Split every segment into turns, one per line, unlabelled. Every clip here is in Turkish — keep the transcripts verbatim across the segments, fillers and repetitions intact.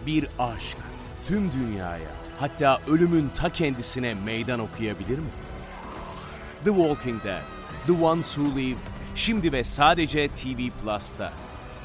Bir aşk tüm dünyaya, hatta ölümün ta kendisine meydan okuyabilir mi? The Walking Dead, The Ones Who Live, şimdi ve sadece T V Plus'ta.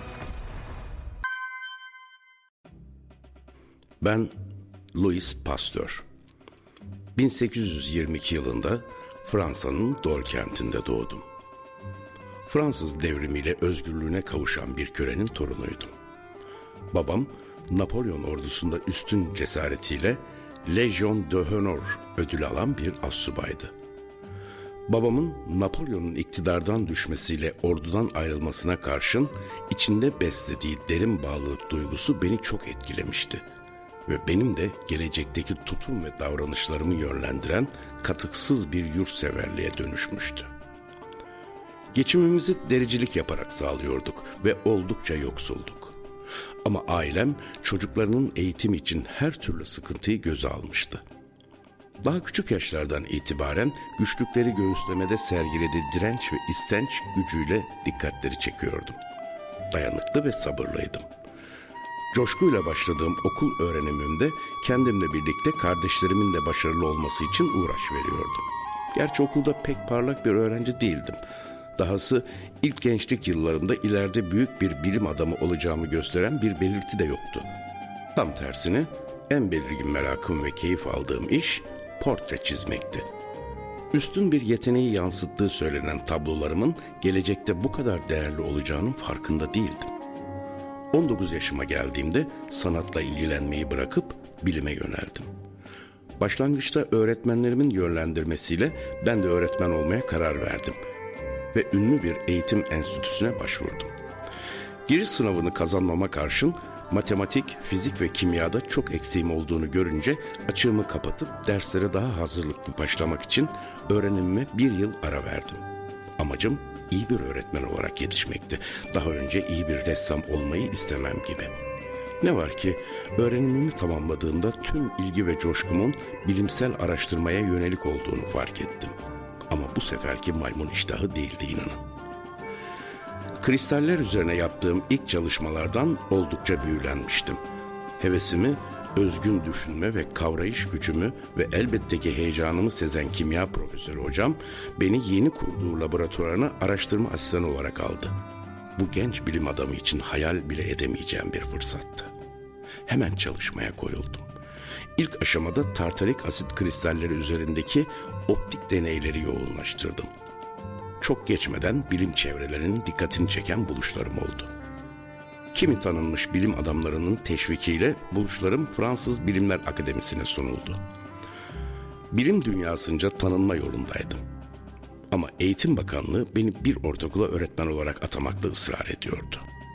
Ben Louis Pasteur. bin sekiz yüz yirmi iki yılında Fransa'nın Dol kentinde doğdum. Fransız devrimiyle özgürlüğüne kavuşan bir kölenin torunuydum. Babam, Napolyon ordusunda üstün cesaretiyle Légion d'honneur ödülü alan bir astsubaydı. Babamın Napolyon'un iktidardan düşmesiyle ordudan ayrılmasına karşın içinde beslediği derin bağlılık duygusu beni çok etkilemişti. Ve benim de gelecekteki tutum ve davranışlarımı yönlendiren katıksız bir yurtseverliğe dönüşmüştü. Geçimimizi dericilik yaparak sağlıyorduk ve oldukça yoksulduk. Ama ailem çocuklarının eğitimi için her türlü sıkıntıyı göze almıştı. Daha küçük yaşlardan itibaren güçlükleri göğüslemede sergilediği direnç ve istenç gücüyle dikkatleri çekiyordum. Dayanıklı ve sabırlıydım. Coşkuyla başladığım okul öğrenimimde kendimle birlikte kardeşlerimin de başarılı olması için uğraş veriyordum. Gerçi okulda pek parlak bir öğrenci değildim. Dahası ilk gençlik yıllarımda ileride büyük bir bilim adamı olacağımı gösteren bir belirti de yoktu. Tam tersine en belirgin merakım ve keyif aldığım iş portre çizmekti. Üstün bir yeteneği yansıttığı söylenen tablolarımın gelecekte bu kadar değerli olacağının farkında değildim. on dokuz yaşıma geldiğimde sanatla ilgilenmeyi bırakıp bilime yöneldim. Başlangıçta öğretmenlerimin yönlendirmesiyle ben de öğretmen olmaya karar verdim ve ünlü bir eğitim enstitüsüne başvurdum. Giriş sınavını kazanmama karşın matematik, fizik ve kimyada çok eksiğim olduğunu görünce açığımı kapatıp derslere daha hazırlıklı başlamak için öğrenimime bir yıl ara verdim. Amacım iyi bir öğretmen olarak yetişmekti. Daha önce iyi bir ressam olmayı istemem gibi. Ne var ki öğrenimimi tamamladığımda tüm ilgi ve coşkumun bilimsel araştırmaya yönelik olduğunu fark ettim. Ama bu seferki maymun iştahı değildi, inanın. Kristaller üzerine yaptığım ilk çalışmalardan oldukça büyülenmiştim. Hevesimi, özgün düşünme ve kavrayış gücümü ve elbette ki heyecanımı sezen kimya profesörü hocam beni yeni kurduğu laboratuvarına araştırma asistanı olarak aldı. Bu genç bilim adamı için hayal bile edemeyeceğim bir fırsattı. Hemen çalışmaya koyuldum. İlk aşamada tartarik asit kristalleri üzerindeki optik deneyleri yoğunlaştırdım. Çok geçmeden bilim çevrelerinin dikkatini çeken buluşlarım oldu. Kimi tanınmış bilim adamlarının teşvikiyle buluşlarım Fransız Bilimler Akademisi'ne sunuldu. Bilim dünyasınca tanınma yolundaydım. Ama Eğitim Bakanlığı beni bir ortaokula öğretmen olarak atamakta ısrar ediyordu.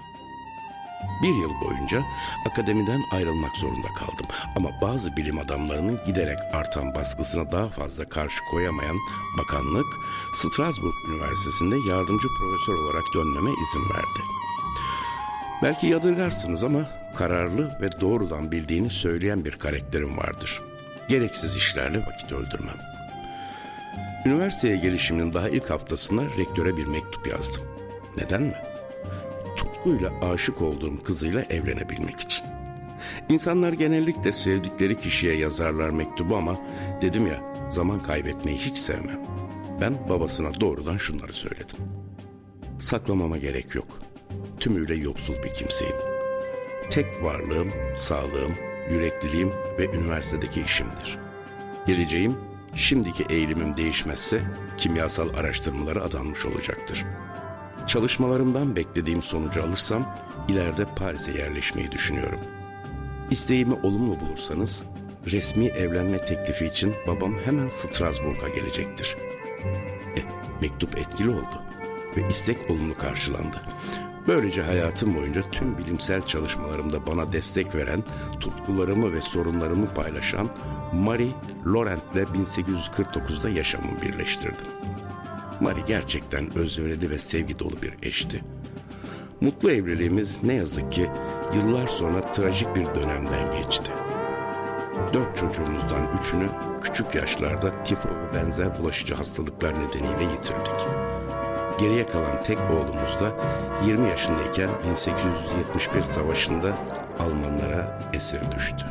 Bir yıl boyunca akademiden ayrılmak zorunda kaldım. Ama bazı bilim adamlarının giderek artan baskısına daha fazla karşı koyamayan bakanlık, Strasbourg Üniversitesi'nde yardımcı profesör olarak dönmeme izin verdi. Belki yadırgarsınız ama kararlı ve doğrudan bildiğini söyleyen bir karakterim vardır. Gereksiz işlerle vakit öldürmem. Üniversiteye gelişimin daha ilk haftasında rektöre bir mektup yazdım. Neden mi? Tutkuyla aşık olduğum kızıyla evlenebilmek için. İnsanlar genellikle sevdikleri kişiye yazarlar mektubu ama dedim ya, zaman kaybetmeyi hiç sevmem. Ben babasına doğrudan şunları söyledim. Saklamama gerek yok. Tümüyle yoksul bir kimseyim. Tek varlığım, sağlığım, yürekliliğim ve üniversitedeki işimdir. Geleceğim, şimdiki eğilimim değişmezse kimyasal araştırmalara adanmış olacaktır. Çalışmalarımdan beklediğim sonucu alırsam ileride Paris'e yerleşmeyi düşünüyorum. İsteğimi olumlu bulursanız resmi evlenme teklifi için babam hemen Strasbourg'a gelecektir. E, mektup etkili oldu ve istek olumlu karşılandı. Böylece hayatım boyunca tüm bilimsel çalışmalarımda bana destek veren, tutkularımı ve sorunlarımı paylaşan Marie Laurent'le bin sekiz yüz kırk dokuzda yaşamımı birleştirdim. Marie gerçekten özverili ve sevgi dolu bir eşti. Mutlu evliliğimiz ne yazık ki yıllar sonra trajik bir dönemden geçti. Dört çocuğumuzdan üçünü küçük yaşlarda tifo ve benzer bulaşıcı hastalıklar nedeniyle yitirdik. Geriye kalan tek oğlumuz da yirmi yaşındayken bin sekiz yüz yetmiş bir savaşında Almanlara esir düştü.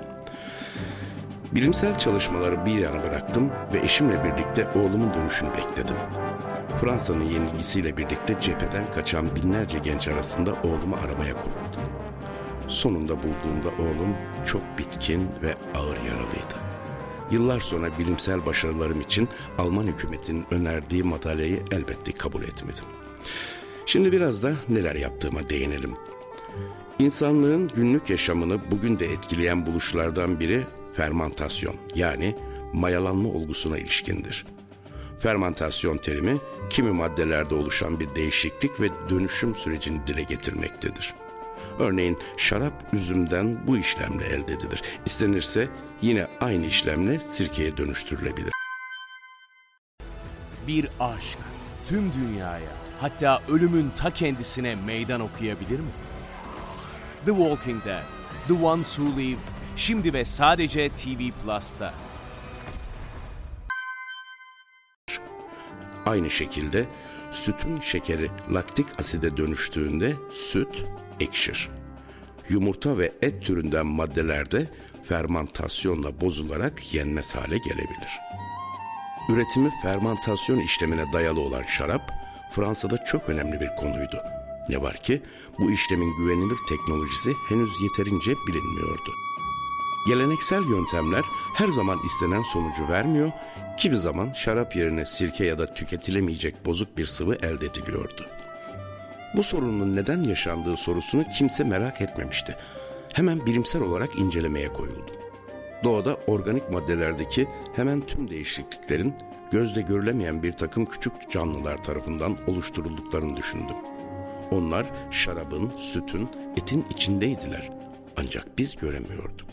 Bilimsel çalışmaları bir yana bıraktım ve eşimle birlikte oğlumun dönüşünü bekledim. Fransa'nın yenilgisiyle birlikte cepheden kaçan binlerce genç arasında oğlumu aramaya koyuldum. Sonunda bulduğumda oğlum çok bitkin ve ağır yaralıydı. Yıllar sonra bilimsel başarılarım için Alman hükümetinin önerdiği madalyayı elbette kabul etmedim. Şimdi biraz da neler yaptığıma değinelim. İnsanlığın günlük yaşamını bugün de etkileyen buluşlardan biri fermantasyon, yani mayalanma olgusuna ilişkindir. Fermantasyon terimi kimi maddelerde oluşan bir değişiklik ve dönüşüm sürecini dile getirmektedir. Örneğin şarap üzümden bu işlemle elde edilir. İstenirse yine aynı işlemle sirkeye dönüştürülebilir.
Bir aşk tüm dünyaya, hatta ölümün ta kendisine meydan okuyabilir mi? The Walking Dead, The Ones Who Live, şimdi ve sadece T V Plus'ta.
Aynı şekilde sütün şekeri laktik aside dönüştüğünde süt ekşir. Yumurta ve et türünden maddeler de fermantasyonla bozularak yenmez hale gelebilir. Üretimi fermantasyon işlemine dayalı olan şarap Fransa'da çok önemli bir konuydu. Ne var ki bu işlemin güvenilir teknolojisi henüz yeterince bilinmiyordu. Geleneksel yöntemler her zaman istenen sonucu vermiyor, kimi zaman şarap yerine sirke ya da tüketilemeyecek bozuk bir sıvı elde ediliyordu. Bu sorunun neden yaşandığı sorusunu kimse merak etmemişti. Hemen bilimsel olarak incelemeye koyuldu. Doğada organik maddelerdeki hemen tüm değişikliklerin gözle görülemeyen bir takım küçük canlılar tarafından oluşturulduklarını düşündüm. Onlar şarabın, sütün, etin içindeydiler. Ancak biz göremiyorduk.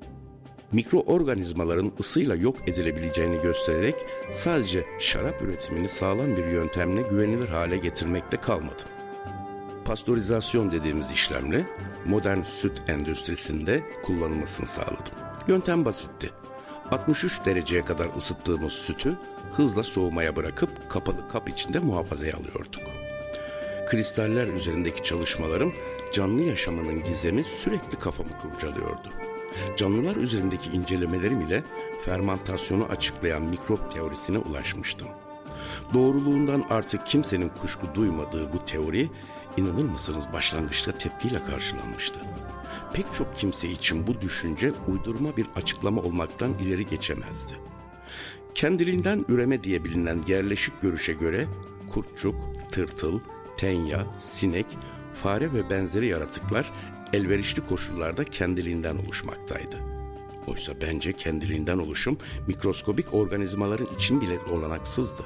Mikroorganizmaların ısıyla yok edilebileceğini göstererek sadece şarap üretimini sağlam bir yöntemle güvenilir hale getirmekte kalmadım. Pastörizasyon dediğimiz işlemle modern süt endüstrisinde kullanılmasını sağladım. Yöntem basitti. altmış üç dereceye kadar ısıttığımız sütü hızla soğumaya bırakıp kapalı kap içinde muhafazaya alıyorduk. Kristaller üzerindeki çalışmalarım canlı yaşamının gizemi sürekli kafamı kurcalıyordu. Canlılar üzerindeki incelemelerim ile fermantasyonu açıklayan mikrop teorisine ulaşmıştım. Doğruluğundan artık kimsenin kuşku duymadığı bu teori, inanır mısınız, başlangıçta tepkiyle karşılanmıştı. Pek çok kimse için bu düşünce uydurma bir açıklama olmaktan ileri geçemezdi. Kendiliğinden üreme diye bilinen yerleşik görüşe göre kurtçuk, tırtıl, tenya, sinek, fare ve benzeri yaratıklar elverişli koşullarda kendiliğinden oluşmaktaydı. Oysa bence kendiliğinden oluşum mikroskobik organizmaların için bile olanaksızdı.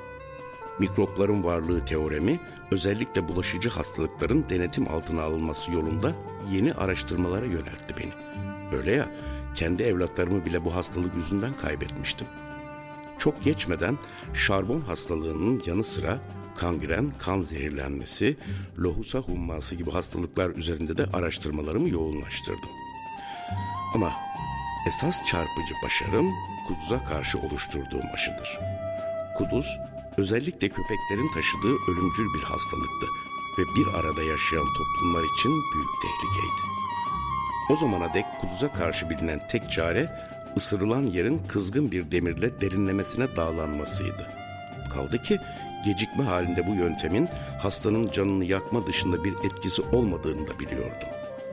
Mikropların varlığı teoremi özellikle bulaşıcı hastalıkların denetim altına alınması yolunda yeni araştırmalara yöneltti beni. Öyle ya, kendi evlatlarımı bile bu hastalık yüzünden kaybetmiştim. Çok geçmeden şarbon hastalığının yanı sıra kangren, kan zehirlenmesi, lohusa humması gibi hastalıklar üzerinde de araştırmalarımı yoğunlaştırdım. Ama esas çarpıcı başarım kuduza karşı oluşturduğum aşıdır. Kuduz, özellikle köpeklerin taşıdığı ölümcül bir hastalıktı ve bir arada yaşayan toplumlar için büyük tehlikeydi. O zamana dek kuduza karşı bilinen tek çare, ısırılan yerin kızgın bir demirle derinlemesine dağlanmasıydı. Kaldı ki gecikme halinde bu yöntemin hastanın canını yakma dışında bir etkisi olmadığını da biliyordum.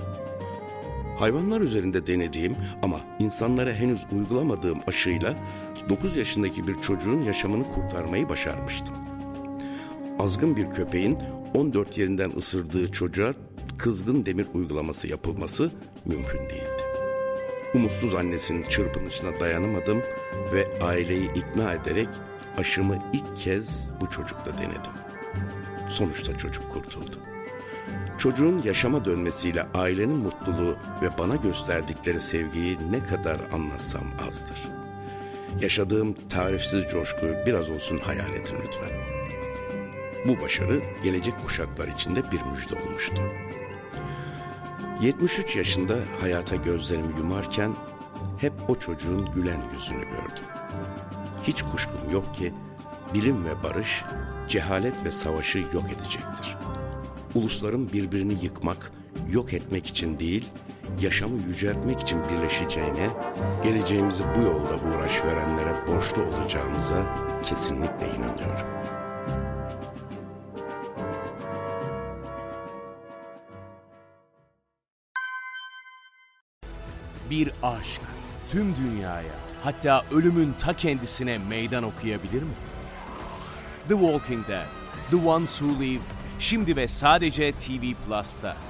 Hayvanlar üzerinde denediğim ama insanlara henüz uygulamadığım aşıyla dokuz yaşındaki bir çocuğun yaşamını kurtarmayı başarmıştım. Azgın bir köpeğin on dört yerinden ısırdığı çocuğa kızgın demir uygulaması yapılması mümkün değildi. Umutsuz annesinin çırpınışına dayanamadım ve aileyi ikna ederek aşımı ilk kez bu çocukta denedim. Sonuçta çocuk kurtuldu. Çocuğun yaşama dönmesiyle ailenin mutluluğu ve bana gösterdikleri sevgiyi ne kadar anlatsam azdır. Yaşadığım tarifsiz coşkuyu biraz olsun hayal edin lütfen. Bu başarı gelecek kuşaklar için de bir müjde olmuştu. yetmiş üç yaşında hayata gözlerimi yumarken hep o çocuğun gülen yüzünü gördüm. Hiç kuşkum yok ki bilim ve barış cehalet ve savaşı yok edecektir. Ulusların birbirini yıkmak, yok etmek için değil, yaşamı yüceltmek için birleşeceğine, geleceğimizi bu yolda uğraş verenlere borçlu olacağımıza kesinlikle inanıyorum.
Bir aşk tüm dünyaya, hatta ölümün ta kendisine meydan okuyabilir mi? The Walking Dead, The Ones Who Live, şimdi ve sadece T V Plus'ta.